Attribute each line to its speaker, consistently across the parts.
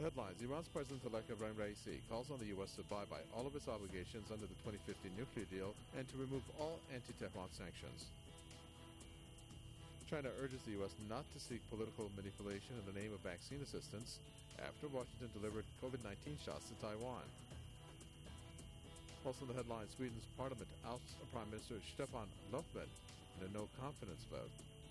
Speaker 1: The headlines: Iran's President-elect Ebrahim Raisi calls on the U.S. to abide by all of its obligations under the 2015 nuclear deal and to remove all anti-Tehran sanctions. China urges the U.S. not to seek political manipulation in the name of vaccine assistance after Washington delivered COVID-19 shots to Taiwan. Also in the headlines, Sweden's parliament ousts Prime Minister Stefan Löfven in a no-confidence vote.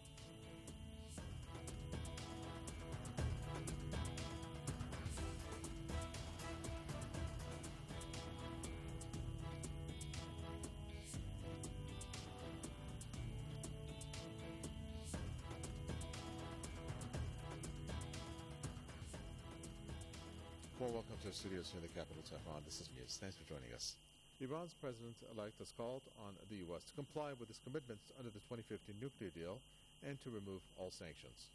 Speaker 1: Well, welcome to our studios here in the capital, Tehran. This is News. Thanks for joining us. Iran's president-elect has called on the U.S. to comply with its commitments under the 2015 nuclear deal and to remove all sanctions.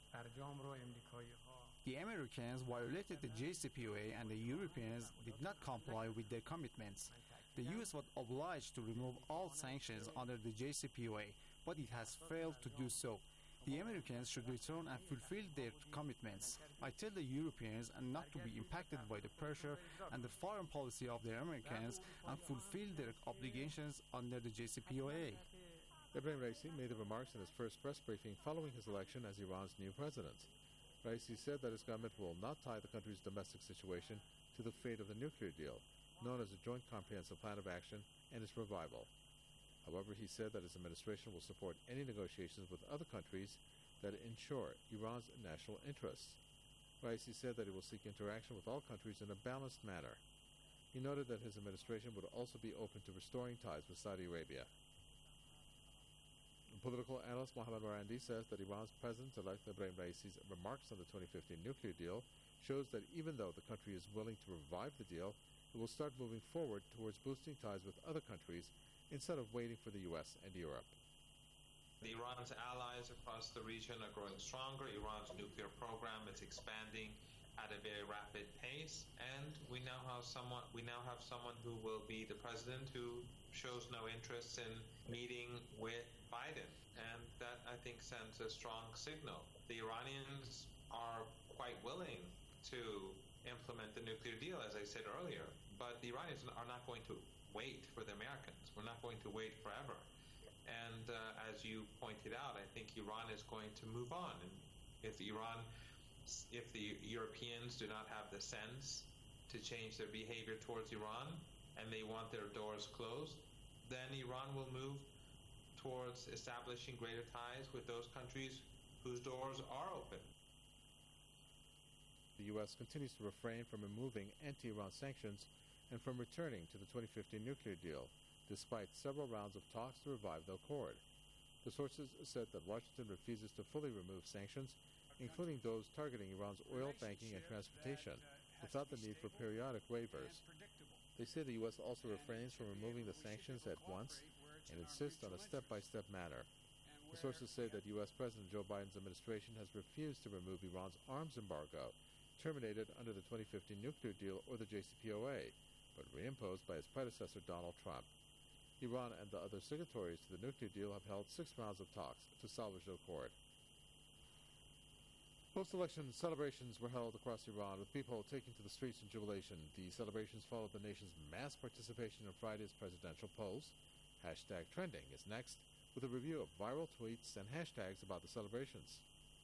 Speaker 2: The Americans violated the JCPOA and the Europeans did not comply with their commitments. The U.S. was obliged to remove all sanctions under the JCPOA, but it has failed to do so. The Americans should return and fulfill their commitments. I tell the Europeans not to be impacted by the pressure and the foreign policy of the Americans and fulfill their obligations under the JCPOA.
Speaker 1: Ebrahim Raisi made the remarks in his first press briefing following his election as Iran's new president. Raisi said that his government will not tie the country's domestic situation to the fate of the nuclear deal, known as the Joint Comprehensive Plan of Action, and its revival. However, he said that his administration will support any negotiations with other countries that ensure Iran's national interests. Raisi said that he will seek interaction with all countries in a balanced manner. He noted that his administration would also be open to restoring ties with Saudi Arabia. Political analyst Mohammad Marandi says that Iran's President-elect Ebrahim Raisi's remarks on the 2015 nuclear deal shows that even though the country is willing to revive the deal, it will start moving forward towards boosting ties with other countries instead of waiting for the U.S. and Europe.
Speaker 3: Iran's allies across the region are growing stronger. Iran's nuclear program is expanding at a very rapid pace, and we now have someone who will be the president who shows no interest in meeting with Biden, and that, I think, sends a strong signal. The Iranians are quite willing to implement the nuclear deal, as I said earlier, but the Iranians are not going to wait for the Americans. We're not going to wait forever. And as you pointed out, I think Iran is going to move on. And if the Europeans do not have the sense to change their behavior towards Iran and they want their doors closed, then Iran will move towards establishing greater ties with those countries whose doors are open.
Speaker 1: The U.S. continues to refrain from removing anti-Iran sanctions and from returning to the 2015 nuclear deal, despite several rounds of talks to revive the accord. The sources said that Washington refuses to fully remove sanctions, including those targeting Iran's oil, banking, and transportation, without the need for periodic waivers. They say the U.S. also refrains from removing the sanctions at once and insists on a step-by-step manner. The sources say that U.S. President Joe Biden's administration has refused to remove Iran's arms embargo, terminated under the 2015 nuclear deal or the JCPOA, but reimposed by its predecessor Donald Trump. Iran and the other signatories to the nuclear deal have held 6 rounds of talks to salvage the accord. Post-election celebrations were held across Iran, with people taking to the streets in jubilation. The celebrations followed the nation's mass participation in Friday's presidential polls. #Trending is next, with a review of viral tweets and hashtags about the celebrations.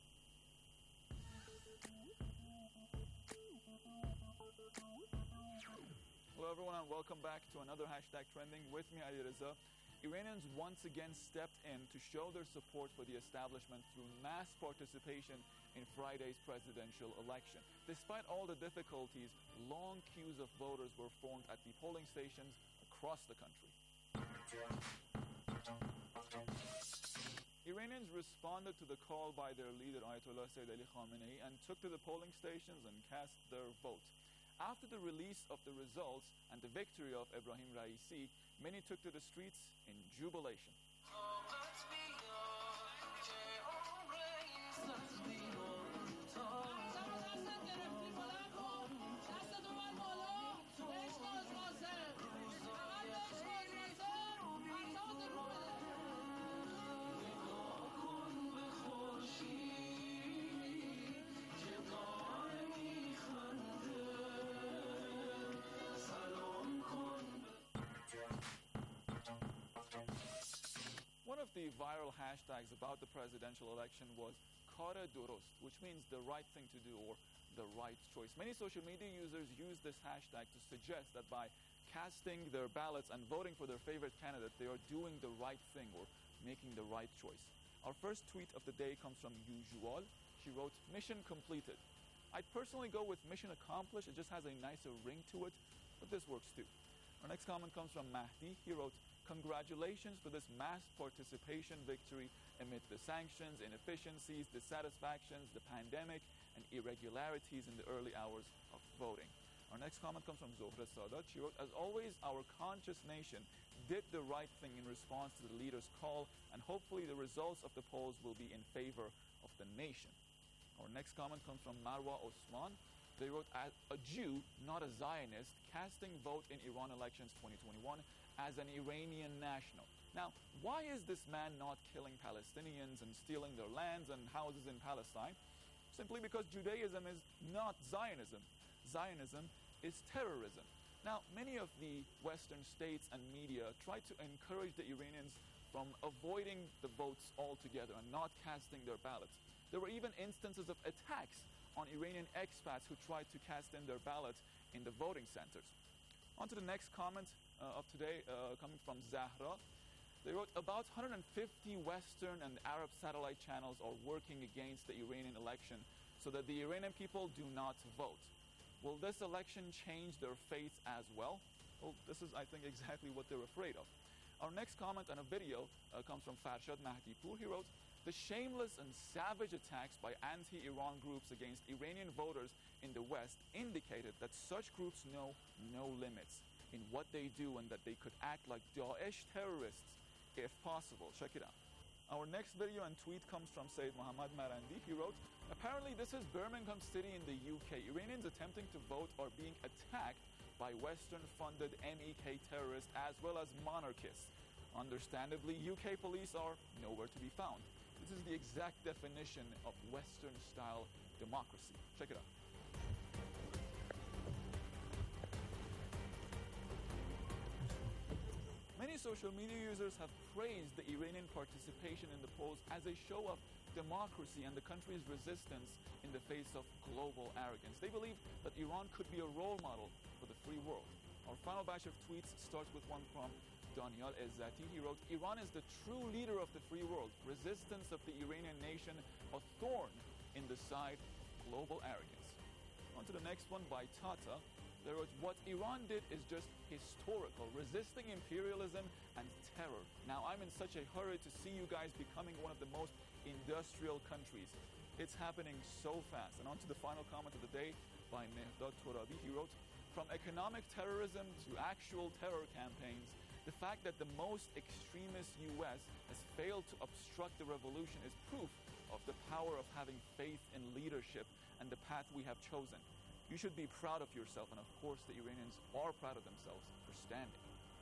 Speaker 4: Hello everyone and welcome back to another #Trending with me, Ali Reza. Iranians once again stepped in to show their support for the establishment through mass participation in Friday's presidential election. Despite all the difficulties, long queues of voters were formed at the polling stations across the country. Iranians responded to the call by their leader Ayatollah Sayyid Ali Khamenei and took to the polling stations and cast their vote. After the release of the results and the victory of Ebrahim Raisi, many took to the streets in jubilation. the viral hashtags about the presidential election was Kara Durust, which means the right thing to do or the right choice. Many social media users use this hashtag to suggest that by casting their ballots and voting for their favorite candidate, they are doing the right thing or making the right choice. Our first tweet of the day comes from Usual. She wrote, "Mission completed." I'd personally go with mission accomplished. It just has a nicer ring to it, but this works too. Our next comment comes from Mahdi. He wrote, "Congratulations for this mass participation victory amid the sanctions, inefficiencies, dissatisfactions, the pandemic, and irregularities in the early hours of voting." Our next comment comes from Zohra Sadat. She wrote, "As always, our conscious nation did the right thing in response to the leader's call, and hopefully the results of the polls will be in favor of the nation." Our next comment comes from Marwa Osman. They wrote, "As a Jew, not a Zionist, casting vote in Iran elections 2021 as an Iranian national." Now, why is this man not killing Palestinians and stealing their lands and houses in Palestine? Simply because Judaism is not Zionism. Zionism is terrorism. Now, many of the Western states and media try to encourage the Iranians from avoiding the votes altogether and not casting their ballots. There were even instances of attacks on Iranian expats who tried to cast in their ballots in the voting centers. On to the next comment of today, coming from Zahra. They wrote, "About 150 Western and Arab satellite channels are working against the Iranian election so that the Iranian people do not vote. Will this election change their faith as well?" Well, this is, I think, exactly what they're afraid of. Our next comment on a video comes from Farshad Mahdipour. He wrote, "The shameless and savage attacks by anti-Iran groups against Iranian voters in the West indicated that such groups know no limits in what they do and that they could act like Daesh terrorists if possible." Check it out. Our next video and tweet comes from Sayyid Muhammad Marandi. He wrote, "Apparently this is Birmingham City in the UK. Iranians attempting to vote are being attacked by Western-funded MEK terrorists as well as monarchists. Understandably, UK police are nowhere to be found." This is the exact definition of Western-style democracy. Check it out. Many social media users have praised the Iranian participation in the polls as a show of democracy and the country's resistance in the face of global arrogance. They believe that Iran could be a role model for the free world. Our final batch of tweets starts with one from Daniel Ezzati. He wrote, "Iran is the true leader of the free world. Resistance of the Iranian nation, a thorn in the side of global arrogance." On to the next one by Tata. They wrote, "What Iran did is just historical, resisting imperialism and terror. Now I'm in such a hurry to see you guys becoming one of the most industrial countries. It's happening so fast." And on to the final comment of the day by Mehdad Torabi. He wrote, "From economic terrorism to actual terror campaigns, the fact that the most extremist US has failed to obstruct the revolution is proof of the power of having faith in leadership and the path we have chosen. You should be proud of yourself, and of course the Iranians are proud of themselves for standing."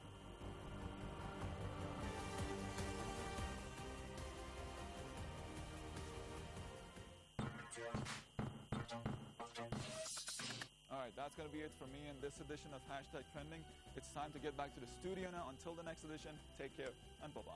Speaker 4: Alright, that's going to be it for me in this edition of Hashtag Trending. It's time to get back to the studio now. Until the next edition, take care and bye-bye.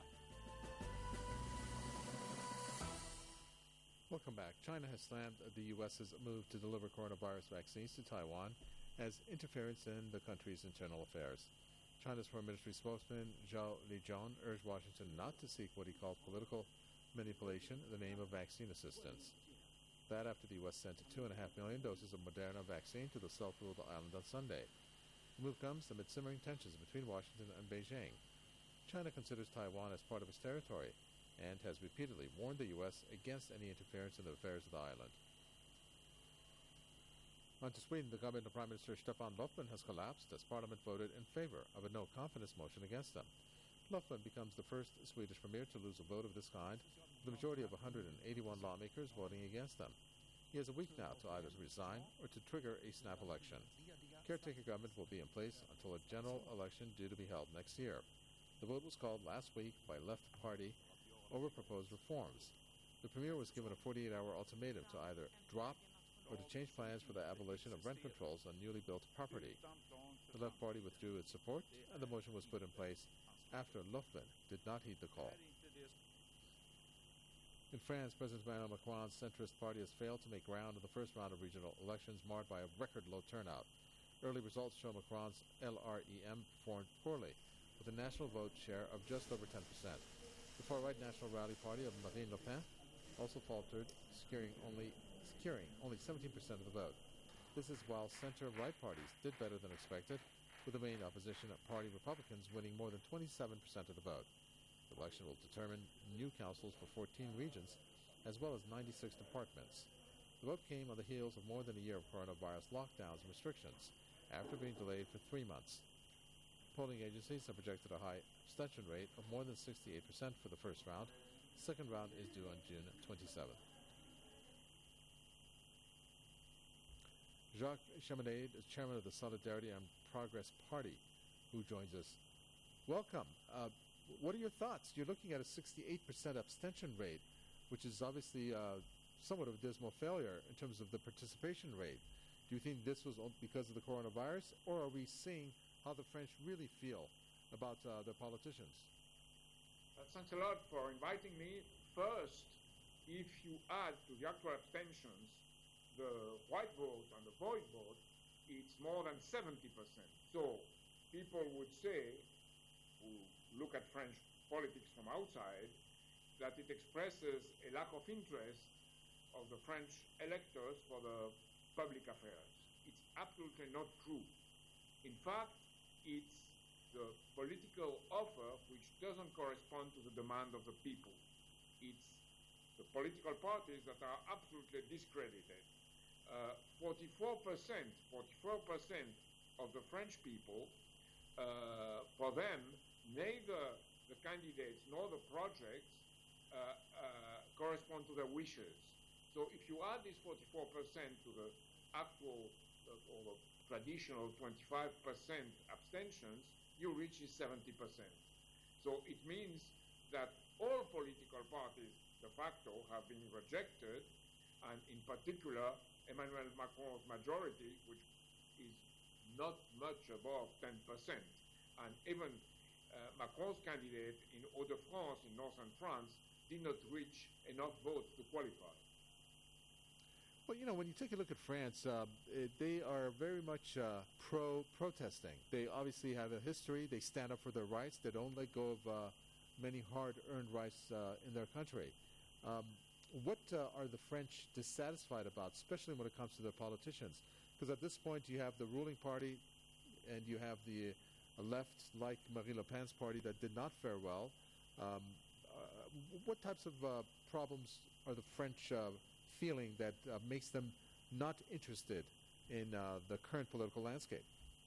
Speaker 1: Welcome back. China has slammed the U.S.'s move to deliver coronavirus vaccines to Taiwan as interference in the country's internal affairs. China's Foreign Ministry spokesman Zhao Lijian urged Washington not to seek what he called political manipulation in the name of vaccine assistance. That after the U.S. sent 2.5 million doses of Moderna vaccine to the self-ruled island on Sunday. The move comes amid simmering tensions between Washington and Beijing. China considers Taiwan as part of its territory and has repeatedly warned the U.S. against any interference in the affairs of the island. On to Sweden, the government of Prime Minister Stefan Löfven has collapsed as Parliament voted in favor of a no-confidence motion against him. Löfven becomes the first Swedish premier to lose a vote of this kind, with the majority of 181 lawmakers voting against him. He has a week now to either resign or to trigger a snap election. Caretaker government will be in place until a general election due to be held next year. The vote was called last week by Left Party over proposed reforms. The premier was given a 48-hour ultimatum to either drop or to change plans for the abolition of rent controls on newly built property. The Left Party withdrew its support, and the motion was put in place after Löfven did not heed the call. In France, President Emmanuel Macron's centrist party has failed to make ground in the first round of regional elections, marred by a record-low turnout. Early results show Macron's LREM performed poorly, with a national vote share of just over 10%. The far-right National Rally Party of Marine Le Pen also faltered, securing only 17% of the vote. This is while center-right parties did better than expected, with the main opposition party Republicans winning more than 27% of the vote. The election will determine new councils for 14 regions, as well as 96 departments. The vote came on the heels of more than a year of coronavirus lockdowns and restrictions, after being delayed for 3 months. Polling agencies have projected a high abstention rate of more than 68% for the first round. The second round is due on June 27th. Jacques Chaminade is chairman of the Solidarity and Progress Party, who joins us. Welcome. What are your thoughts? You're looking at a 68% abstention rate, which is obviously somewhat of a dismal failure in terms of the participation rate. Do you think this was because of the coronavirus, or are we seeing how the French really feel about their politicians?
Speaker 5: Thanks a lot for inviting me. First, if you add to the actual abstentions the white vote and the void vote, it's more than 70%. So people would say, who look at French politics from outside, that it expresses a lack of interest of the French electors for the public affairs. It's absolutely not true. In fact, it's the political offer which doesn't correspond to the demand of the people. It's the political parties that are absolutely discredited. 44% of the French people, for them, neither the candidates nor the projects correspond to their wishes. So if you add this 44% to the actual or the traditional 25% abstentions, you reach 70%. So it means that all political parties de facto have been rejected, and in particular Emmanuel Macron's majority, which is not much above 10%. And even Macron's candidate in Hauts-de-France, in northern France, did not reach enough votes to qualify.
Speaker 1: Well, when you take a look at France, they are very much pro-protesting. They obviously have a history. They stand up for their rights. They don't let go of many hard-earned rights in their country. What are the French dissatisfied about, especially when it comes to their politicians? Because at this point, you have the ruling party and you have the left, like Marine Le Pen's party, that did not fare well. What types of problems are the French feeling that makes them not interested in the current political landscape?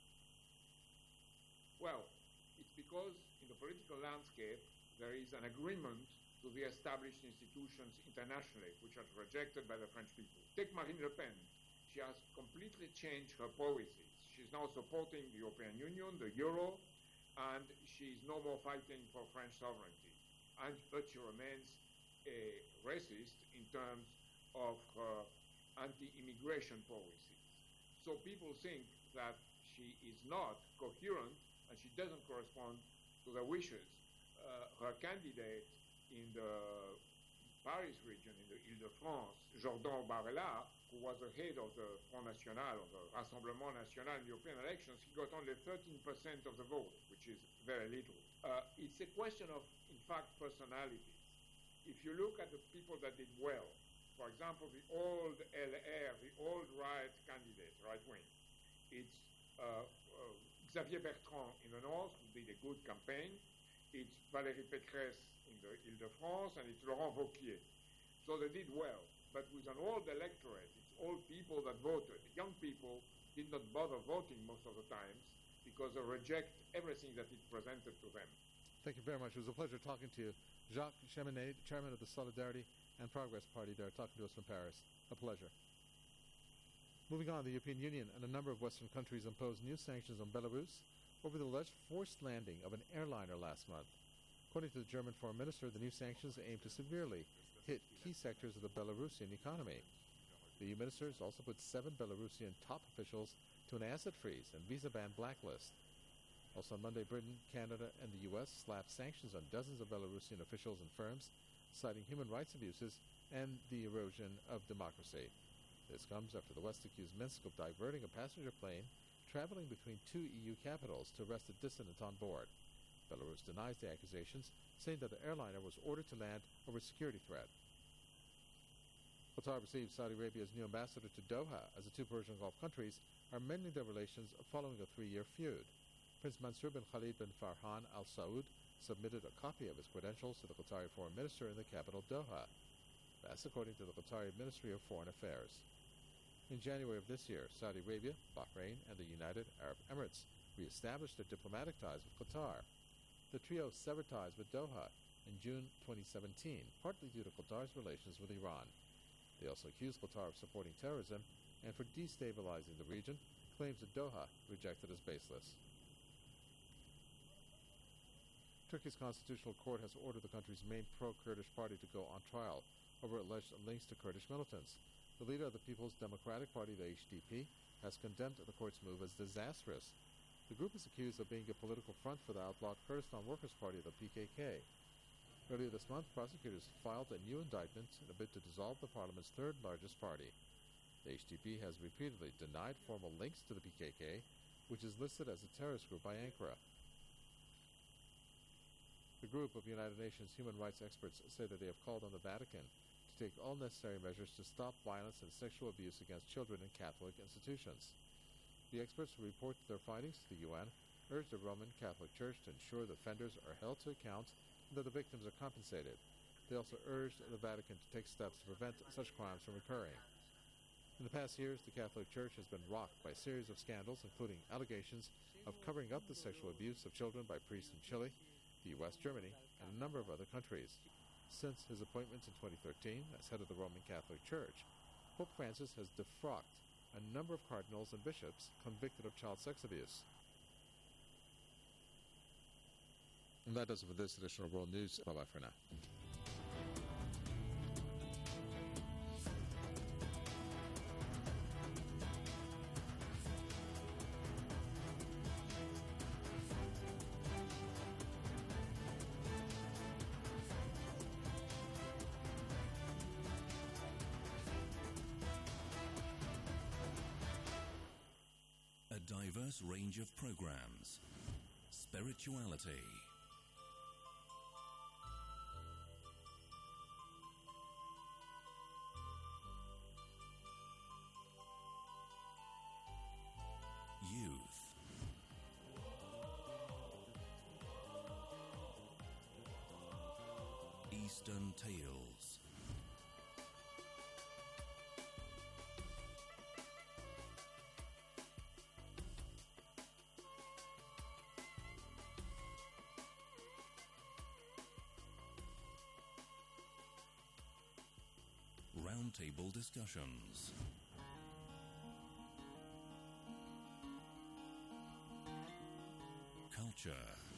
Speaker 5: Well, it's because in the political landscape there is an agreement to the established institutions internationally, which are rejected by the French people. Take Marine Le Pen. She has completely changed her policies. She's now supporting the European Union, the Euro, and she's no more fighting for French sovereignty. But she remains a racist in terms of her anti-immigration policies. So people think that she is not coherent and she doesn't correspond to their wishes. Her candidate in the Paris region, in the Île-de-France, Jordan Bardella, who was the head of the Front National, of the Rassemblement National in European elections, he got only 13% of the vote, which is very little. It's a question of, in fact, personalities. If you look at the people that did well, for example, the old LR, the old right candidate, right wing, it's Xavier Bertrand in the north, who did a good campaign. It's Valérie Pécresse in the Île-de-France, and it's Laurent Wauquiez. So they did well. But with an old electorate, it's old people that voted. Young people did not bother voting most of the times because they reject everything that it presented to them.
Speaker 1: Thank you very much. It was a pleasure talking to you. Jacques Chaminade, chairman of the Solidarity and Progress Party there, talking to us from Paris. A pleasure. Moving on, the European Union and a number of Western countries imposed new sanctions on Belarus over the alleged forced landing of an airliner last month. According to the German foreign minister, the new sanctions aim to severely hit key sectors of the Belarusian economy. The EU ministers also put 7 Belarusian top officials to an asset freeze and visa ban blacklist. Also on Monday, Britain, Canada, and the U.S. slapped sanctions on dozens of Belarusian officials and firms citing human rights abuses and the erosion of democracy. This comes after the West accused Minsk of diverting a passenger plane traveling between two EU capitals to arrest a dissident on board. Belarus denies the accusations, saying that the airliner was ordered to land over a security threat. Qatar received Saudi Arabia's new ambassador to Doha as the two Persian Gulf countries are mending their relations following a 3-year feud. Prince Mansour bin Khalid bin Farhan Al Saud submitted a copy of his credentials to the Qatari foreign minister in the capital Doha. That's according to the Qatari Ministry of Foreign Affairs. In January of this year, Saudi Arabia, Bahrain, and the United Arab Emirates re-established their diplomatic ties with Qatar. The trio severed ties with Doha in June 2017, partly due to Qatar's relations with Iran. They also accused Qatar of supporting terrorism and for destabilizing the region, claims that Doha rejected as baseless. Turkey's constitutional court has ordered the country's main pro-Kurdish party to go on trial over alleged links to Kurdish militants. The leader of the People's Democratic Party, the HDP, has condemned the court's move as disastrous. The group is accused of being a political front for the outlawed Kurdistan Workers' Party, the PKK. Earlier this month, prosecutors filed a new indictment in a bid to dissolve the parliament's third-largest party. The HDP has repeatedly denied formal links to the PKK, which is listed as a terrorist group by Ankara. The group of United Nations human rights experts say that they have called on the Vatican to take all necessary measures to stop violence and sexual abuse against children in Catholic institutions. The experts who report their findings to the UN urge the Roman Catholic Church to ensure the offenders are held to account and that the victims are compensated. They also urged the Vatican to take steps to prevent such crimes from occurring. In the past years, the Catholic Church has been rocked by a series of scandals, including allegations of covering up the sexual abuse of children by priests in Chile, the U.S., Germany, and a number of other countries. Since his appointment in 2013 as head of the Roman Catholic Church, Pope Francis has defrocked a number of cardinals and bishops convicted of child sex abuse. And that does it for this edition of World News. Bye-bye for now.
Speaker 6: Diverse range of programs, spirituality, youth, Eastern Tales, roundtable discussions, culture,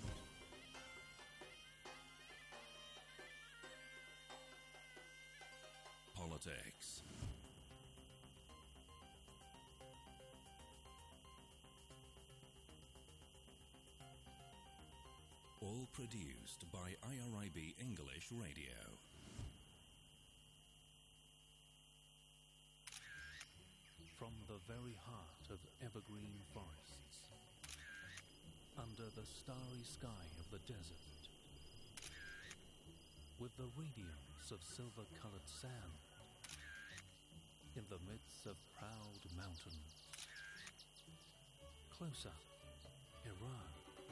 Speaker 6: politics, all produced by IRIB English Radio.
Speaker 7: From the very heart of evergreen forests, under the starry sky of the desert, with the radiance of silver-colored sand, in the midst of proud mountains, close up, Iran.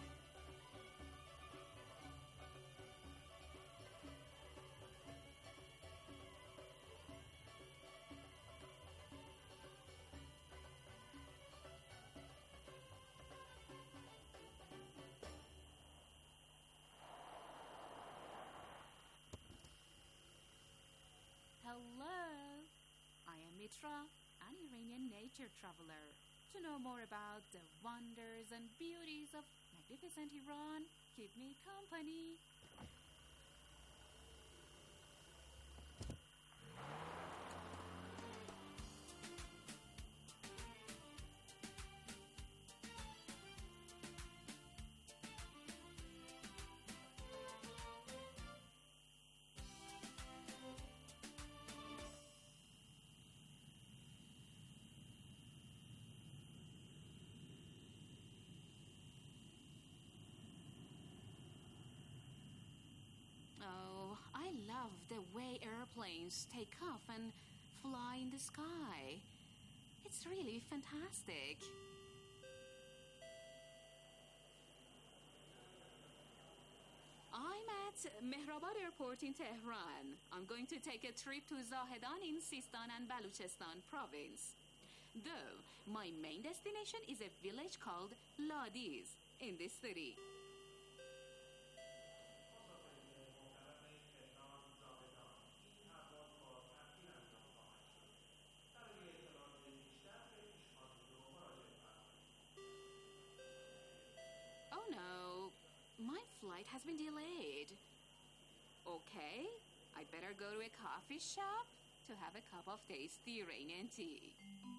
Speaker 8: Hello, I am Mitra, an Iranian nature traveler. To know more about the wonders and beauties of magnificent Iran, keep me company. love the way airplanes take off and fly in the sky. It's really fantastic. I'm at Mehrabad Airport in Tehran. I'm going to take a trip to Zahedan in Sistan and Baluchistan province. Though my main destination is a village called Ladiz in this city. Oh no, my flight has been delayed. Okay, I better go to a coffee shop to have a cup of tasty Iranian tea.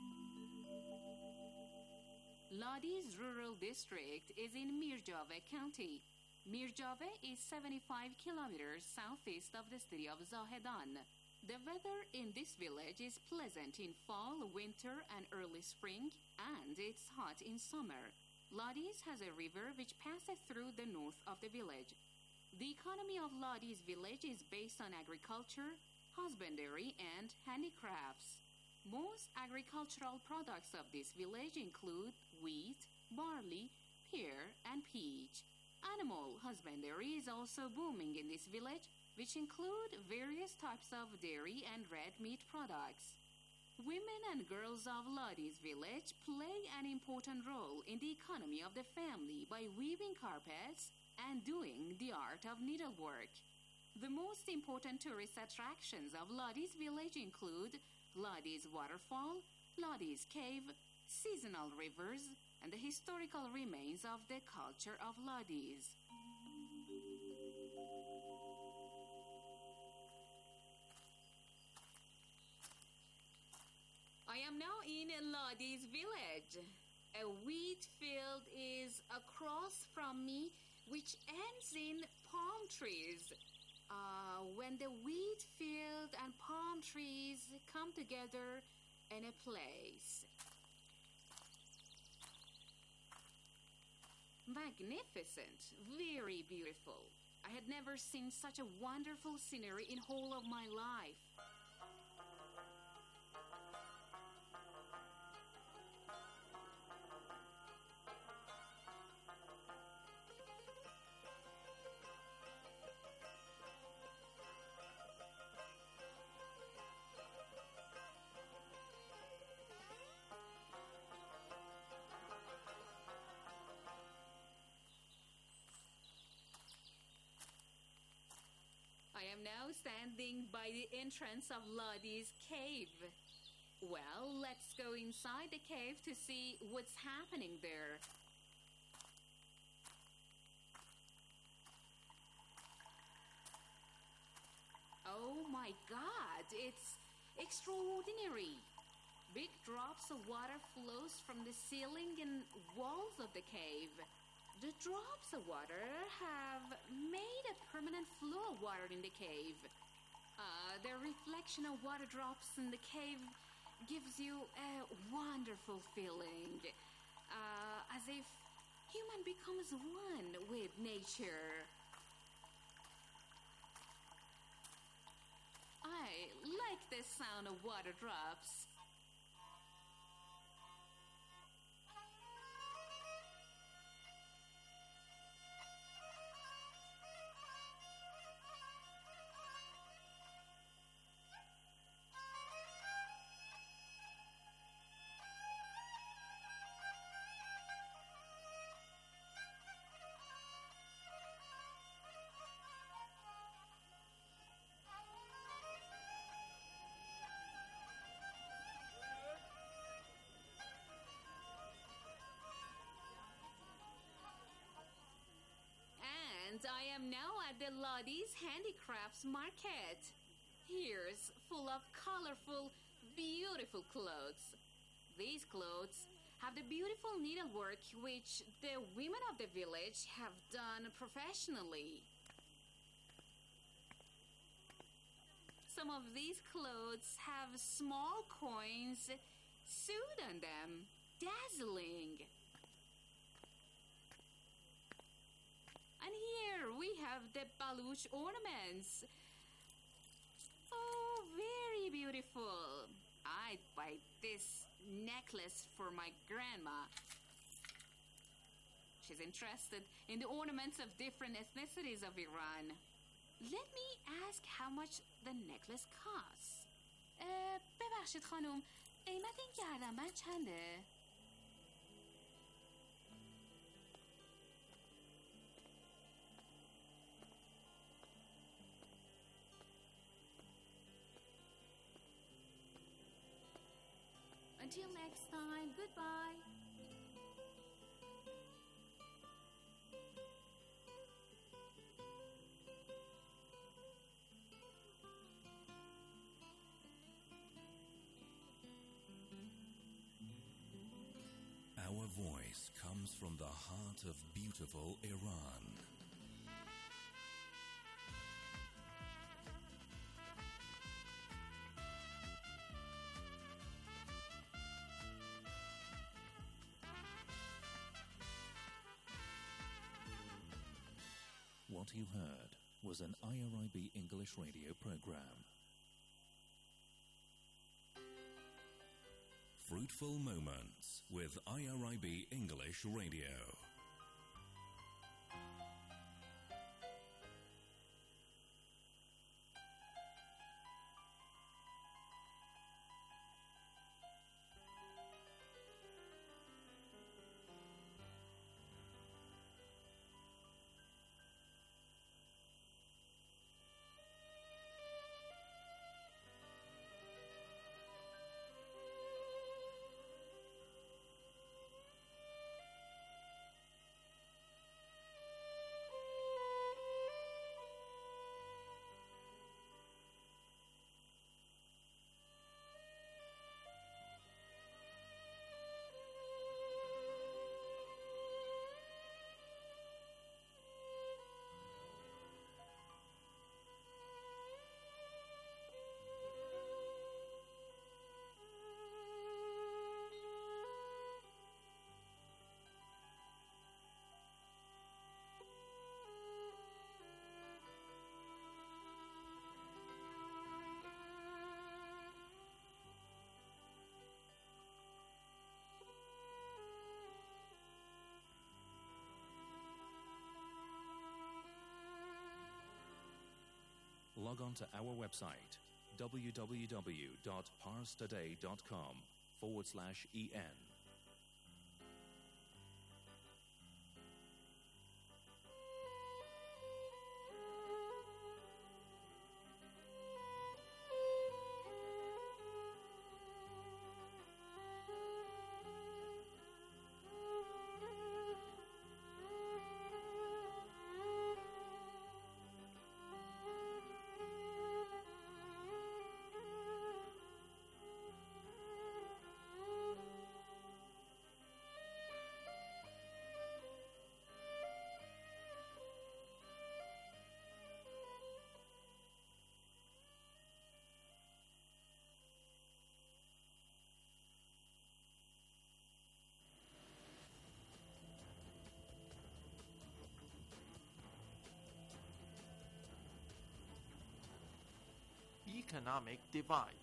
Speaker 8: Ladiz Rural District is in Mirjaveh County. Mirjaveh is 75 kilometers southeast of the city of Zahedan. The weather in this village is pleasant in fall, winter, and early spring, and it's hot in summer. Ladiz has a river which passes through the north of the village. The economy of Ladiz village is based on agriculture, husbandry, and handicrafts. Most agricultural products of this village include wheat, barley, pear, and peach. Animal husbandry is also booming in this village, which include various types of dairy and red meat products. Women and girls of Ladiz village play an important role in the economy of the family by weaving carpets and doing the art of needlework. The most important tourist attractions of Ladiz village include Ladiz Waterfall, Ladiz Cave, seasonal rivers, and the historical remains of the culture of Ladiz. I am now in Ladiz village. A wheat field is across from me, which ends in palm trees. When the wheat field and palm trees come together in a place. Magnificent, very beautiful. I had never seen such a wonderful scenery in whole of my life. I am now standing by the entrance of Ladiz Cave. Well, let's go inside the cave to see what's happening there. Oh my God, it's extraordinary. Big drops of water flows from the ceiling and walls of the cave. The drops of water have made a permanent flow of water in the cave. The reflection of water drops in the cave gives you a wonderful feeling, as if human becomes one with nature. I like the sound of water drops. And I am now at the Ladiz Handicrafts Market. Here's full of colorful, beautiful clothes. These clothes have the beautiful needlework which the women of the village have done professionally. Some of these clothes have small coins sewed on them, dazzling. And here we have the Baluch ornaments. beautiful. I'd buy this necklace for my grandma. She's interested in the ornaments of different ethnicities of Iran. Let me ask how much the necklace costs. ببخشید خانم، قیمت این گردنبند چنده؟ Until next time, goodbye.
Speaker 6: Our voice comes from the heart of beautiful Iran. What you heard was an IRIB English radio program. Fruitful Moments with IRIB English Radio. Log on to our website, www.parstoday.com/en.
Speaker 9: Economic divide.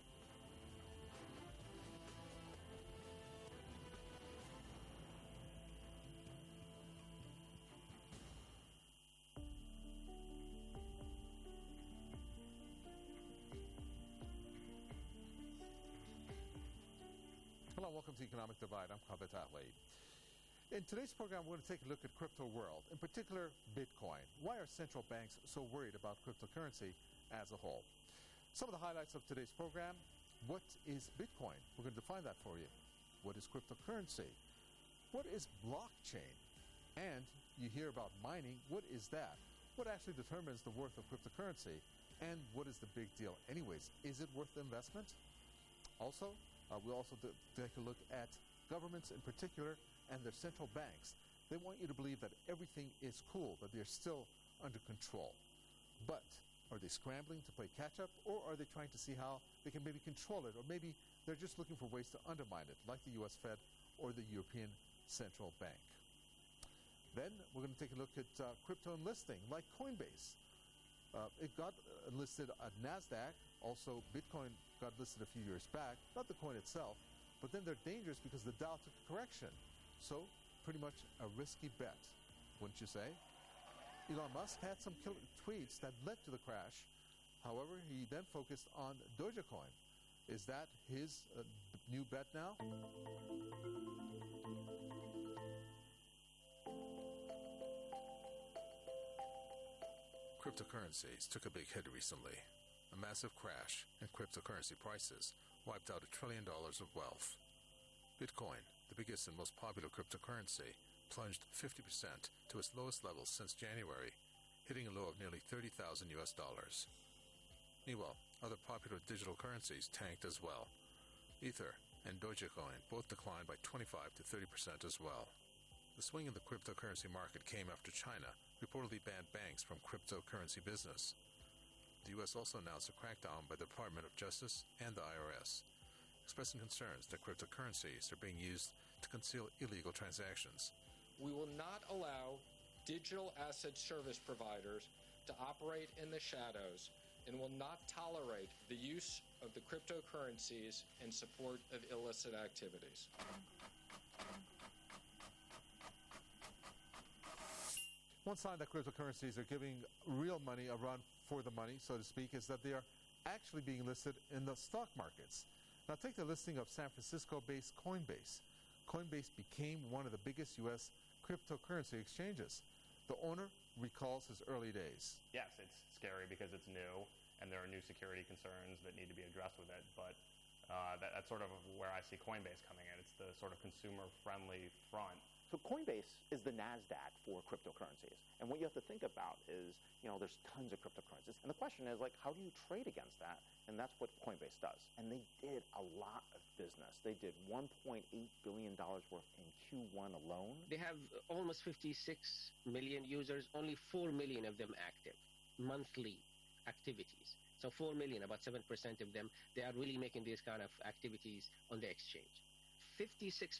Speaker 1: Hello, welcome to Economic Divide. I'm Kaveh Atlaid. In today's program, we're going to take a look at crypto world, in particular Bitcoin. Why are central banks so worried about cryptocurrency as a whole? Some of the highlights of today's program: what is Bitcoin? We're going to define that for you. What is cryptocurrency? What is blockchain? And you hear about mining. What is that? What actually determines the worth of cryptocurrency? And what is the big deal anyways? Is it worth the investment? Also, we'll also take a look at governments in particular and their central banks. They want you to believe that everything is cool, that they're still under control. But are they scrambling to play catch-up, or are they trying to see how they can maybe control it, or maybe they're just looking for ways to undermine it, like the U.S. Fed or the European Central Bank? Then we're going to take a look at crypto enlisting, like Coinbase. It got listed at NASDAQ. Also, Bitcoin got listed a few years back. Not the coin itself, but then they're dangerous because the Dow took a correction. So, pretty much a risky bet, wouldn't you say? Elon Musk had some killer tweets that led to the crash. However, he then focused on Dogecoin. Is that his new bet now? Cryptocurrencies took a big hit recently. A massive crash in cryptocurrency prices wiped out $1 trillion of wealth. Bitcoin, the biggest and most popular cryptocurrency, plunged 50% to its lowest level since January, hitting a low of nearly $30,000 US. Meanwhile, other popular digital currencies tanked as well. Ether and Dogecoin both declined by 25 to 30% as well. The swing in the cryptocurrency market came after China reportedly banned banks from cryptocurrency business. The U.S. also announced a crackdown by the Department of Justice and the IRS, expressing concerns that cryptocurrencies are being used to conceal illegal transactions.
Speaker 10: We will not allow digital asset service providers to operate in the shadows and will not tolerate the use of the cryptocurrencies in support of illicit activities.
Speaker 1: One sign that cryptocurrencies are giving real money a run for the money, so to speak, is that they are actually being listed in the stock markets. Now take the listing of San Francisco-based Coinbase. Coinbase became one of the biggest U.S. cryptocurrency exchanges. The owner recalls his early days.
Speaker 11: Yes, it's scary because it's new, and there are new security concerns that need to be addressed with it, but that's sort of where I see Coinbase coming in. It's the sort of consumer-friendly front.
Speaker 12: So Coinbase is the NASDAQ for cryptocurrencies. And what you have to think about is, there's tons of cryptocurrencies. And the question is, how do you trade against that? And that's what Coinbase does. And they did a lot of business. They did $1.8 billion worth in Q1 alone.
Speaker 13: They have almost 56 million users, only 4 million of them active, monthly activities. So 4 million, about 7% of them, they are really making these kind of activities on the exchange. 56%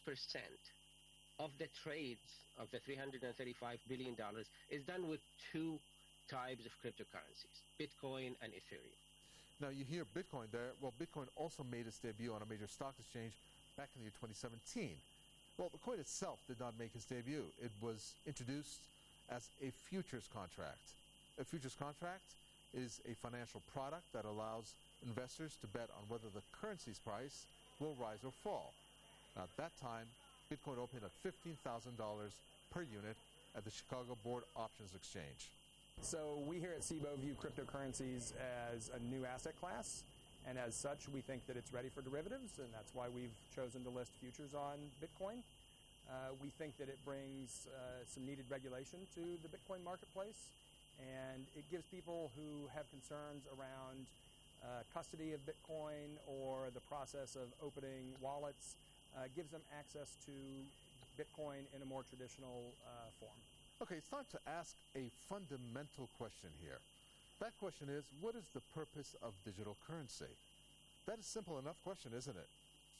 Speaker 13: of the trades of the $335 billion is done with two types of cryptocurrencies, Bitcoin and Ethereum.
Speaker 1: Now you hear Bitcoin there. Well, Bitcoin also made its debut on a major stock exchange back in the year 2017. Well, the coin itself did not make its debut. It was introduced as a futures contract. A futures contract is a financial product that allows investors to bet on whether the currency's price will rise or fall. Now, at that time, Bitcoin opened at $15,000 per unit at the Chicago Board Options Exchange.
Speaker 14: So we here at Cboe view cryptocurrencies as a new asset class, and as such, we think that it's ready for derivatives, and that's why we've chosen to list futures on Bitcoin. We think that it brings some needed regulation to the Bitcoin marketplace, and it gives people who have concerns around custody of Bitcoin or the process of opening wallets, gives them access to Bitcoin in a more traditional form.
Speaker 1: Okay, it's time to ask a fundamental question here. That question is, what is the purpose of digital currency? That is a simple enough question, isn't it?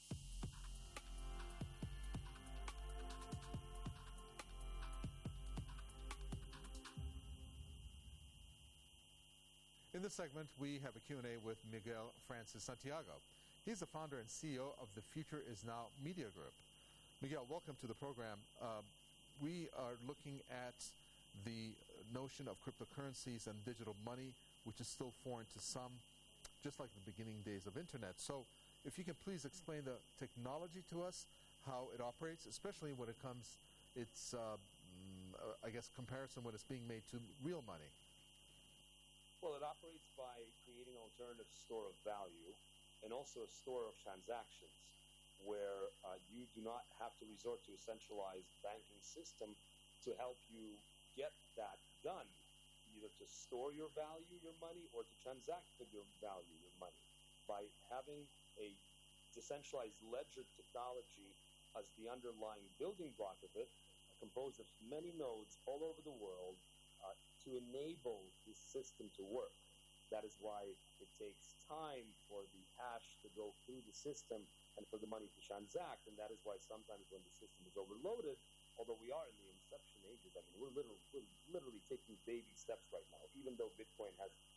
Speaker 1: In this segment, we have a Q&A with Miguel Francis Santiago. He's the founder and CEO of the Future Is Now Media Group. Miguel, welcome to the program. We are looking at the notion of cryptocurrencies and digital money, which is still foreign to some, just like the beginning days of internet. So if you can please explain the technology to us, how it operates, especially when it comes, its, comparison when it's being made to real money.
Speaker 15: Well, it operates by creating an alternative store of value and also a store of transactions where you do not have to resort to a centralized banking system to help you get that done, either to store your value, your money, or to transact with your value, your money. By having a decentralized ledger technology as the underlying building block of it, composed of many nodes all over the world, to enable this system to work. That is why it takes time for the hash to go through the system and for the money to transact, and that is why sometimes when the system is overloaded, although we are in the inception ages, I mean, we're literally taking baby steps right now. Even though Bitcoin has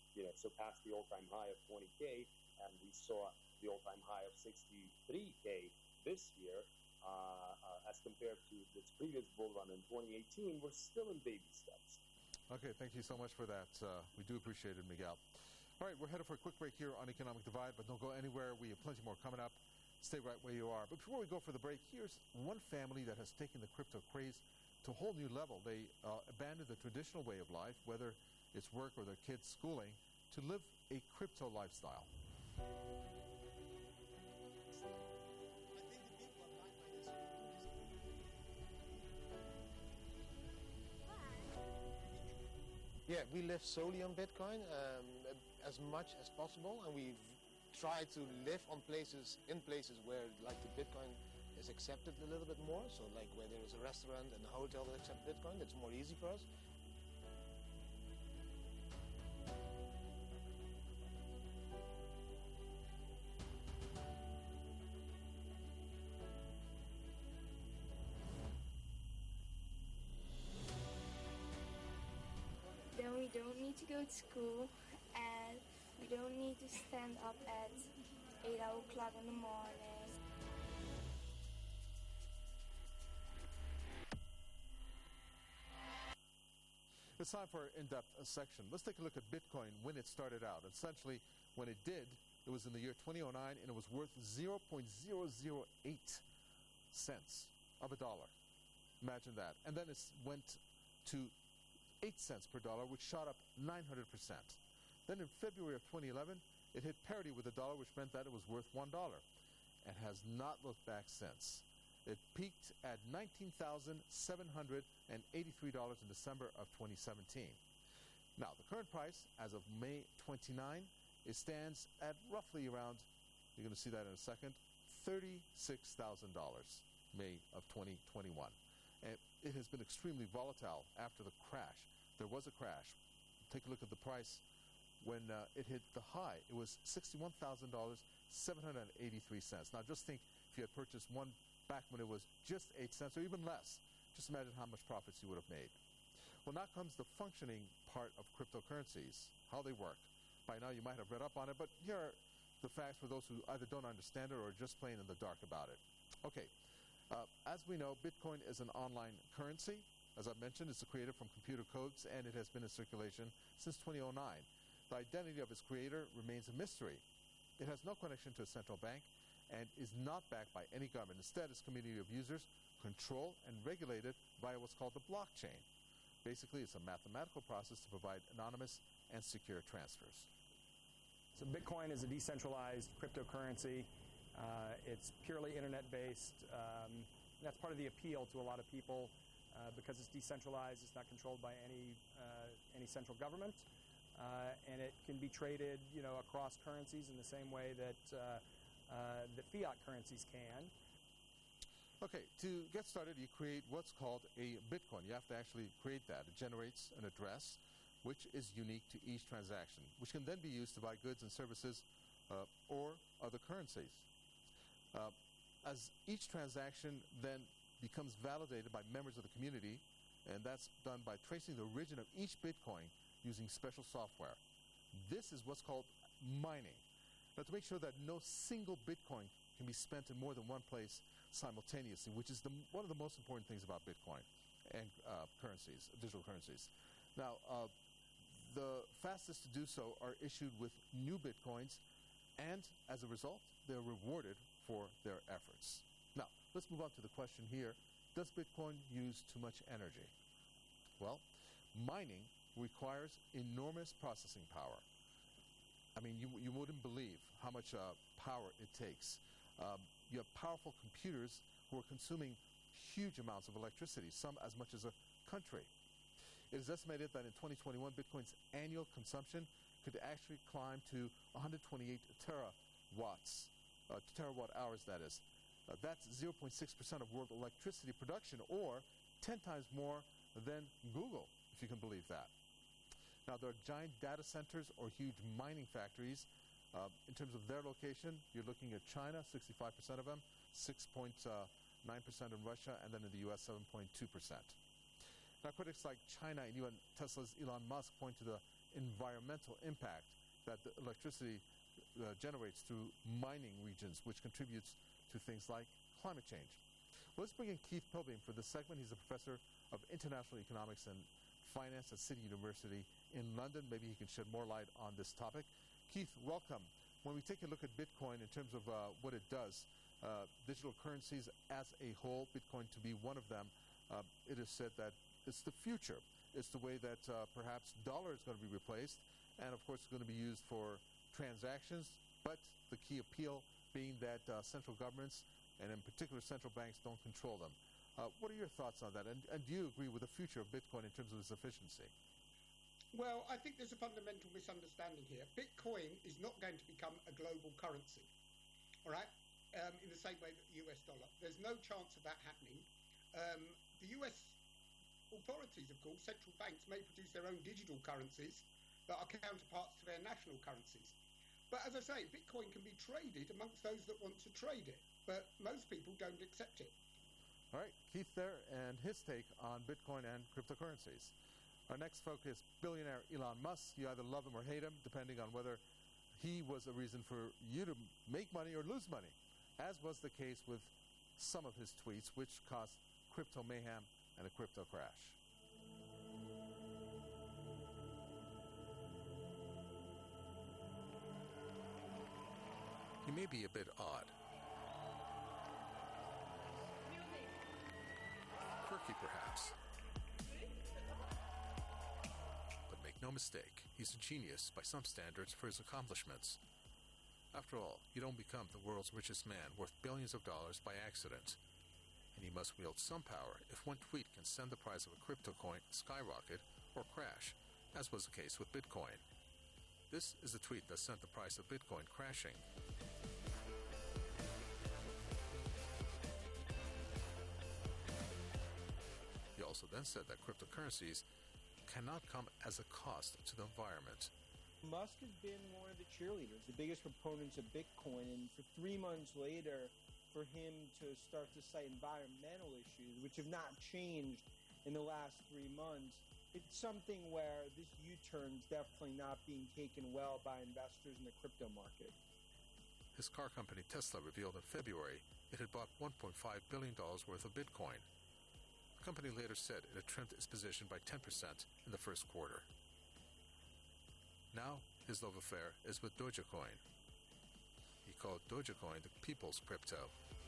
Speaker 15: 2019, we're still in baby steps.
Speaker 1: Okay, thank you so much for that. We do appreciate it, Miguel. All right, we're headed for a quick break here on Economic Divide, but don't go anywhere. We have plenty more coming up. Stay right where you are. But before we go for the break, here's one family that has taken the crypto craze to a whole new level. They abandoned the traditional way of life, whether it's work or their kids' schooling, to live a crypto lifestyle.
Speaker 16: Yeah, we live solely on Bitcoin as much as possible, and we've tried to live in places where like the Bitcoin is accepted a little bit more. So like where there is a restaurant and a hotel that accept Bitcoin, that's more easy for us.
Speaker 17: Then we don't need to go to school, and we don't need to stand up at 8 o'clock in the morning.
Speaker 1: It's time for our in-depth section. Let's take a look at Bitcoin when it started out. Essentially, when it did, it was in the year 2009, and it was worth 0.008 cents of a dollar. Imagine that. And then it went to 8 cents per dollar, which shot up 900%. Then in February of 2011, it hit parity with the dollar, which meant that it was worth $1, and has not looked back since. It peaked at $19,783 in December of 2017. Now, the current price, as of May 29, it stands at roughly around, you're going to see that in a second, $36,000, May of 2021. And it has been extremely volatile after the crash. There was a crash. Take a look at the price when it hit the high. It was $61,783. Now, just think if you had purchased one back when it was just 8 cents or even less. Just imagine how much profits you would have made. Well, now comes the functioning part of cryptocurrencies, how they work. By now you might have read up on it, but here are the facts for those who either don't understand it or are just plain in the dark about it. Okay, as we know, Bitcoin is an online currency. As I mentioned, it's created from computer codes, and it has been in circulation since 2009. The identity of its creator remains a mystery. It has no connection to a central bank and is not backed by any government. Instead, its community of users control and regulate it via what's called the blockchain. Basically, it's a mathematical process to provide anonymous and secure transfers.
Speaker 14: So Bitcoin is a decentralized cryptocurrency. It's purely internet-based. That's part of the appeal to a lot of people because it's decentralized. It's not controlled by any central government, and it can be traded, across currencies in the same way that fiat currencies can.
Speaker 1: Okay, to get started, you create what's called a Bitcoin. You have to actually create that. It generates an address which is unique to each transaction, which can then be used to buy goods and services or other currencies. As each transaction then becomes validated by members of the community, and that's done by tracing the origin of each Bitcoin using special software. This is what's called mining. Now, to make sure that no single Bitcoin can be spent in more than one place simultaneously, which is one of the most important things about Bitcoin and currencies, digital currencies. Now, the fastest to do so are issued with new Bitcoins, and as a result, they're rewarded for their efforts. Now, let's move on to the question here. Does Bitcoin use too much energy? Well, mining requires enormous processing power. I mean, you wouldn't believe how much power it takes. You have powerful computers who are consuming huge amounts of electricity, some as much as a country. It is estimated that in 2021, Bitcoin's annual consumption could actually climb to 128 terawatt hours, that is. That's 0.6% of world electricity production, or 10 times more than Google, if you can believe that. Now, there are giant data centers or huge mining factories. In terms of their location, you're looking at China, 65% of them, 6.9% in Russia, and then in the U.S., 7.2%. Now, critics like China and even Tesla's Elon Musk point to the environmental impact that the electricity generates through mining regions, which contributes to things like climate change. Well, let's bring in Keith Pilbeam for this segment. He's a professor of International Economics and Finance at City University in London. Maybe he can shed more light on this topic. Keith, welcome. When we take a look at Bitcoin in terms of what it does, digital currencies as a whole, Bitcoin to be one of them, it is said that it's the future. It's the way that perhaps dollar is going to be replaced, and of course it's going to be used for transactions, but the key appeal being that central governments, and in particular central banks, don't control them. What are your thoughts on that? And do you agree with the future of Bitcoin in terms of its efficiency?
Speaker 18: Well, I think there's a fundamental misunderstanding here. Bitcoin is not going to become a global currency, all right, in the same way that the US dollar. There's no chance of that happening. The US authorities, of course, central banks, may produce their own digital currencies that are counterparts to their national currencies. But as I say, Bitcoin can be traded amongst those that want to trade it, but most people don't accept it.
Speaker 1: All right, Keith there and his take on Bitcoin and cryptocurrencies. Our next focus, billionaire Elon Musk. You either love him or hate him, depending on whether he was a reason for you to make money or lose money, as was the case with some of his tweets, which caused crypto mayhem and a crypto crash. He may be a bit odd, quirky perhaps, but make no mistake, he's a genius by some standards for his accomplishments. After all, you don't become the world's richest man worth billions of dollars by accident, and he must wield some power if one tweet can send the price of a crypto coin skyrocket or crash, as was the case with Bitcoin. This is the tweet that sent the price of Bitcoin crashing. He also then said that cryptocurrencies cannot come as a cost to the environment.
Speaker 19: Musk has been one of the cheerleaders, the biggest proponents of Bitcoin, and for 3 months later, for him to start to cite environmental issues, which have not changed in the last 3 months, it's something where this U-turn is definitely not being taken well by investors in the crypto market.
Speaker 1: His car company Tesla revealed in February it had bought $1.5 billion worth of Bitcoin. The company later said it had trimmed its position by 10% in the first quarter. Now, his love affair is with Dogecoin. He called Dogecoin the people's crypto.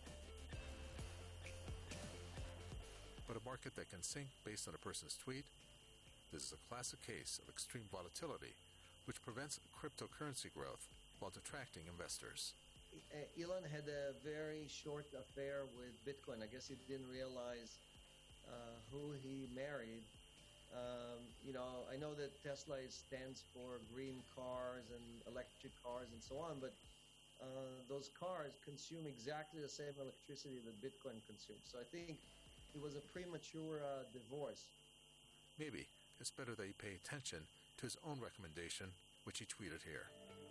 Speaker 1: But a market that can sink based on a person's tweet, this is a classic case of extreme volatility, which prevents cryptocurrency growth while detracting investors.
Speaker 20: Elon had a very short affair with Bitcoin. I guess he didn't realize who he married. I know that Tesla stands for green cars and electric cars and so on, but those cars consume exactly the same electricity that Bitcoin consumes. So I think it was a premature divorce.
Speaker 1: Maybe it's better that he pay attention to his own recommendation, which he tweeted here.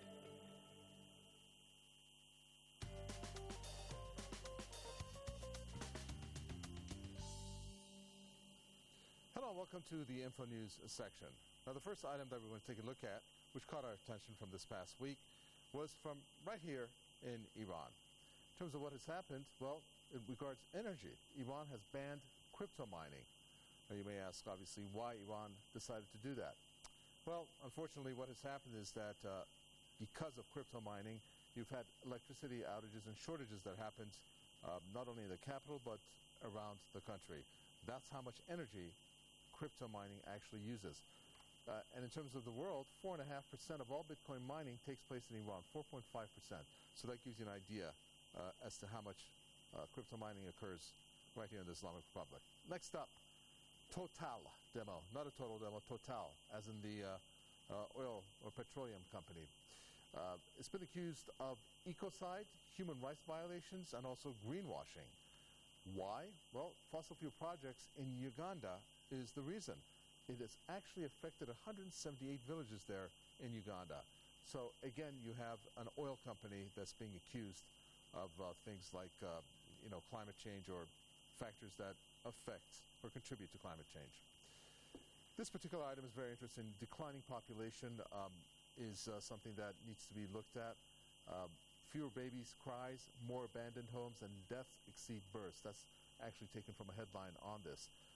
Speaker 1: Hello, welcome to the Info News section. Now, the first item that we're going to take a look at, which caught our attention from this past week, was from right here in Iran. In terms of what has happened, well, in regards to energy, Iran has banned crypto mining. Now, you may ask, obviously, why Iran decided to do that. Well, unfortunately, what has happened is that because of crypto mining, you've had electricity outages and shortages that happened not only in the capital, but around the country. That's how much energy crypto mining actually uses. And in terms of the world, 4.5% of all Bitcoin mining takes place in Iran, 4.5%. So that gives you an idea as to how much crypto mining occurs right here in the Islamic Republic. Next up, Total demo, not a total demo, Total, as in the oil or petroleum company. It's been accused of ecocide, human rights violations, and also greenwashing. Why? Well, fossil fuel projects in Uganda is the reason. It has actually affected 178 villages there in Uganda. So again, you have an oil company that's being accused of things like climate change or factors that affect or contribute to climate change. This particular item is very interesting. Declining population is something that needs to be looked at. Fewer babies' cries, more abandoned homes, and deaths exceed births. That's actually taken from a headline on this.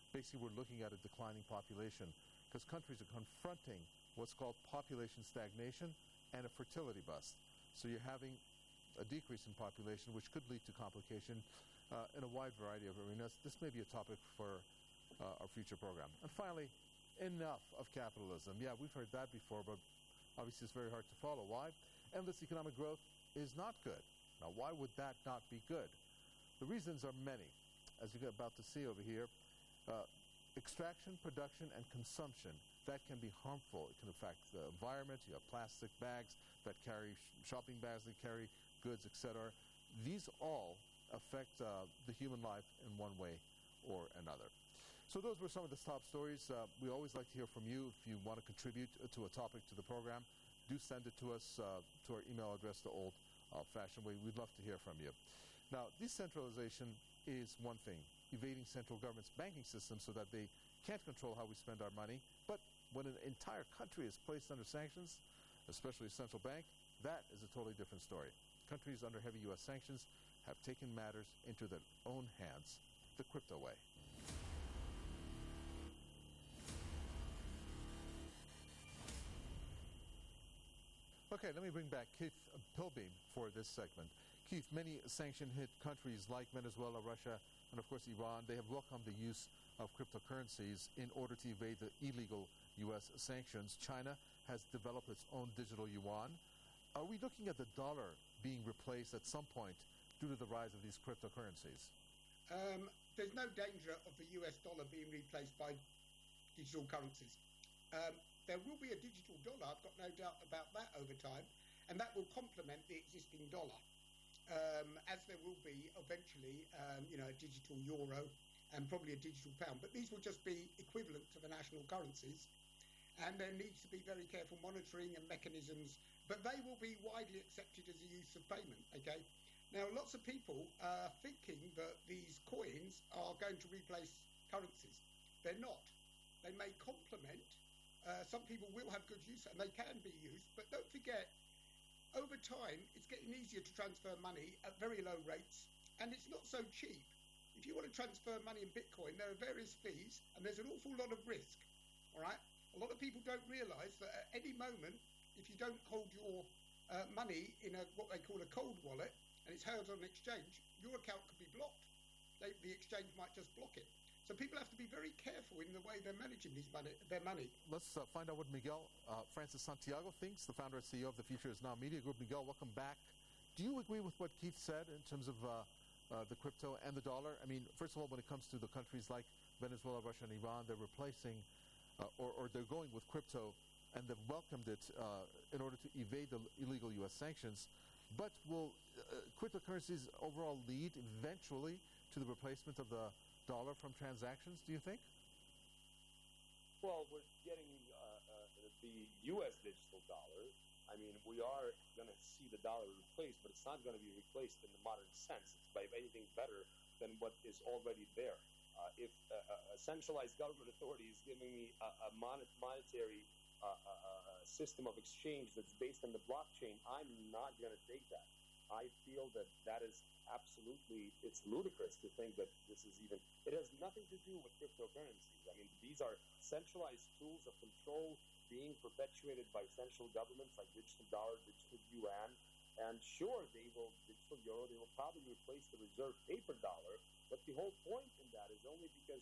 Speaker 1: Basically, we're looking at a declining population because countries are confronting what's called population stagnation and a fertility bust. So you're having a decrease in population, which could lead to complication in a wide variety of arenas. This may be a topic for our future program. And finally, enough of capitalism. Yeah, we've heard that before, but obviously it's very hard to follow. Why? Endless economic growth is not good. Now, why would that not be good? The reasons are many. As you're about to see over here, extraction, production, and consumption, that can be harmful. It can affect the environment. You have plastic bags that carry, shopping bags that carry goods, etc. These all affect the human life in one way or another. So those were some of the top stories. We always like to hear from you. If you want to contribute to a topic to the program, do send it to us to our email address, the old-fashioned way. We'd love to hear from you. Now, decentralization is one thing, evading central government's banking system so that they can't control how we spend our money. But when an entire country is placed under sanctions, especially a central bank, that is a totally different story. Countries under heavy U.S. sanctions have taken matters into their own hands, the crypto way. Okay, let me bring back Keith Pilbeam for this segment. Keith, many sanction-hit countries like Venezuela, Russia, and of course Iran, they have welcomed the use of cryptocurrencies in order to evade the illegal U.S. sanctions. China has developed its own digital yuan. Are we looking at the dollar being replaced at some point due to the rise of these cryptocurrencies?
Speaker 18: There's no danger of the US dollar being replaced by digital currencies. There will be a digital dollar, I've got no doubt about that over time, and that will complement the existing dollar, as there will be eventually a digital euro and probably a digital pound. But these will just be equivalent to the national currencies, and there needs to be very careful monitoring and mechanisms, but they will be widely accepted as a use of payment, okay? Now, lots of people are thinking that these coins are going to replace currencies. They're not. They may complement. Some people will have good use, and they can be used, but don't forget, over time, it's getting easier to transfer money at very low rates, and it's not so cheap. If you want to transfer money in Bitcoin, there are various fees, and there's an awful lot of risk, all right? A lot of people don't realize that at any moment, if you don't hold your money in what they call a cold wallet, and it's held on an exchange, your account could be blocked. The exchange might just block it. So people have to be very careful in the way they're managing their money.
Speaker 1: Let's find out what Miguel Francis Santiago thinks, the founder and CEO of the Future Is Now Media Group. Miguel, welcome back. Do you agree with what Keith said in terms of the crypto and the dollar? I mean, first of all, when it comes to the countries like Venezuela, Russia, and Iran, they're replacing or they're going with crypto, and they've welcomed it in order to evade the illegal U.S. sanctions. But will cryptocurrencies overall lead eventually to the replacement of the dollar from transactions, do you think?
Speaker 15: Well, we're getting the U.S. digital dollar. I mean, we are going to see the dollar replaced, but it's not going to be replaced in the modern sense. It's by anything better than what is already there. If a centralized government authority is giving me a monetary system of exchange that's based on the blockchain, I'm not going to take that. I feel that that is absolutely, it's ludicrous to think that this is even, it has nothing to do with cryptocurrencies. I mean, these are centralized tools of control being perpetuated by central governments like digital dollar, digital yuan, and sure, digital euro, they will probably replace the reserve paper dollar, but the whole point in that is only because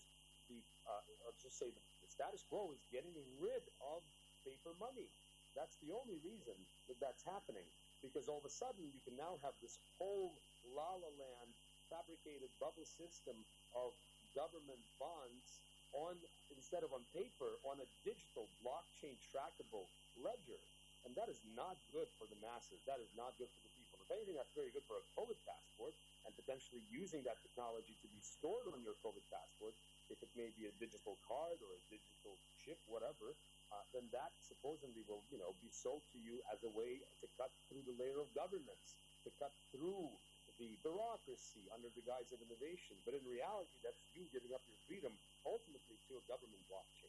Speaker 15: I'll just say the status quo is getting rid of paper money. That's the only reason that that's happening. Because all of a sudden, you can now have this whole la-la land fabricated bubble system of government bonds instead of on paper, on a digital blockchain trackable ledger. And that is not good for the masses. That is not good for the people. If anything, that's very good for a COVID passport and potentially using that technology to be stored on your COVID passport, if it may be a digital card or a digital chip, whatever, then that supposedly will, be sold to you as a way to cut through the layer of governments, to cut through the bureaucracy under the guise of innovation. But in reality, that's you giving up your freedom ultimately to a government blockchain.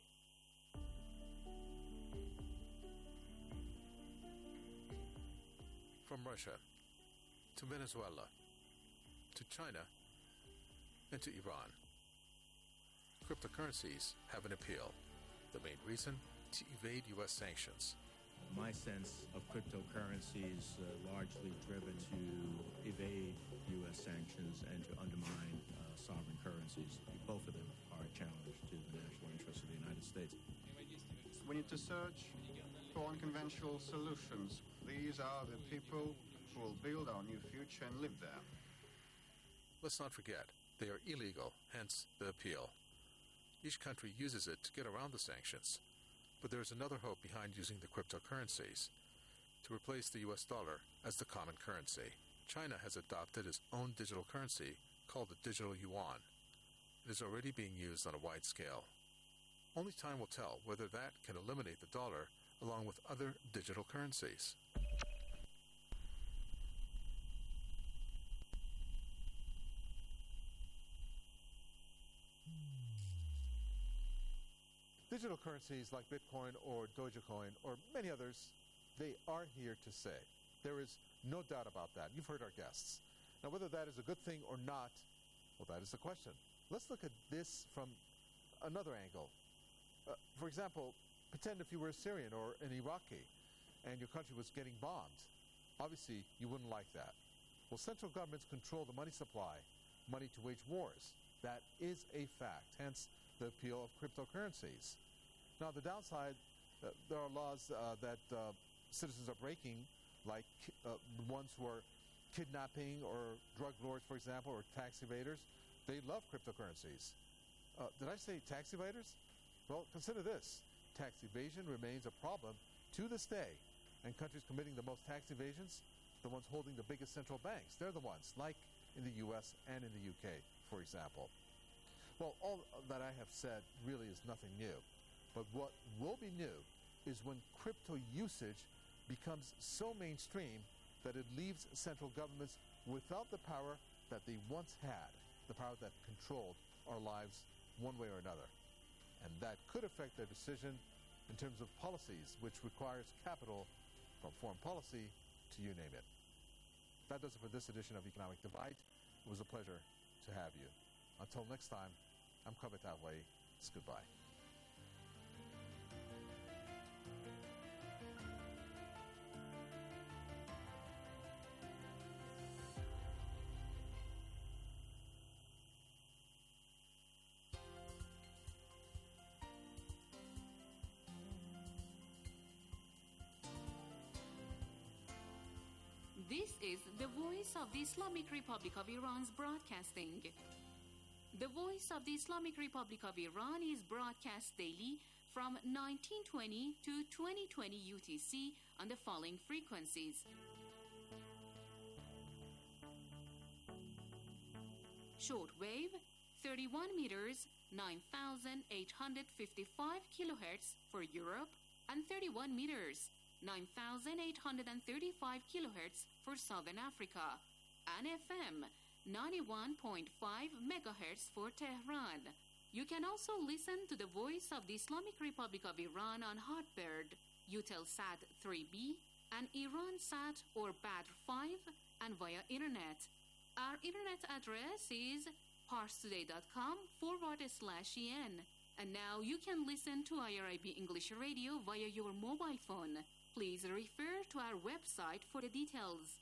Speaker 1: From Russia to Venezuela to China and to Iran. cryptocurrencies have an appeal. The main reason? To evade U.S. sanctions.
Speaker 21: My sense of cryptocurrencies largely driven to evade U.S. sanctions and to undermine sovereign currencies. Both of them are a challenge to the national interests of the United States.
Speaker 22: We need to search for unconventional solutions. These are the people who will build our new future and live there.
Speaker 1: Let's not forget, they are illegal, hence the appeal. Each country uses it to get around the sanctions. But there is another hope behind using the cryptocurrencies: to replace the US dollar as the common currency. China has adopted its own digital currency called the digital yuan. It is already being used on a wide scale. Only time will tell whether that can eliminate the dollar along with other digital currencies. Digital currencies like Bitcoin or Dogecoin or many others, they are here to stay. There is no doubt about that. You've heard our guests. Now, whether that is a good thing or not, well, that is the question. Let's look at this from another angle. For example, pretend if you were a Syrian or an Iraqi and your country was getting bombed. Obviously, you wouldn't like that. Well, central governments control the money supply, money to wage wars. That is a fact, hence the appeal of cryptocurrencies. Now, the downside, there are laws that citizens are breaking, like ones who are kidnapping or drug lords, for example, or tax evaders. They love cryptocurrencies. Did I say tax evaders? Well, consider this. Tax evasion remains a problem to this day, and countries committing the most tax evasions, the ones holding the biggest central banks, they're the ones, like in the U.S. and in the U.K., for example. Well, all that I have said really is nothing new. But what will be new is when crypto usage becomes so mainstream that it leaves central governments without the power that they once had, the power that controlled our lives one way or another. And that could affect their decision in terms of policies, which requires capital from foreign policy to you name it. That does it for this edition of Economic Divide. It was a pleasure to have you. Until next time, I'm Kavit Avway. It's goodbye.
Speaker 8: This is the Voice of the Islamic Republic of Iran's broadcasting. The Voice of the Islamic Republic of Iran is broadcast daily from 1920 to 2020 UTC on the following frequencies: shortwave 31 meters 9,855 kilohertz for Europe and 31 meters 9,835 kilohertz for Southern Africa, and FM 91.5 megahertz for Tehran. You can also listen to the Voice of the Islamic Republic of Iran on Hotbird, Eutelsat 3B, and Iransat or Badr 5, and via Internet. Our Internet address is parstoday.com/en. And now you can listen to IRIB English Radio via your mobile phone. Please refer to our website for the details.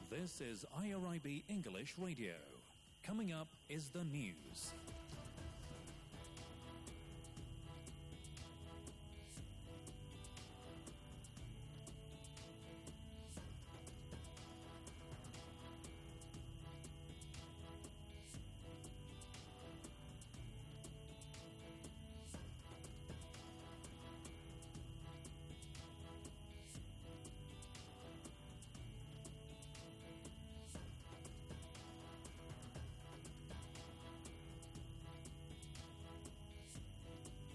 Speaker 2: This is IRIB English Radio. Coming up is the news.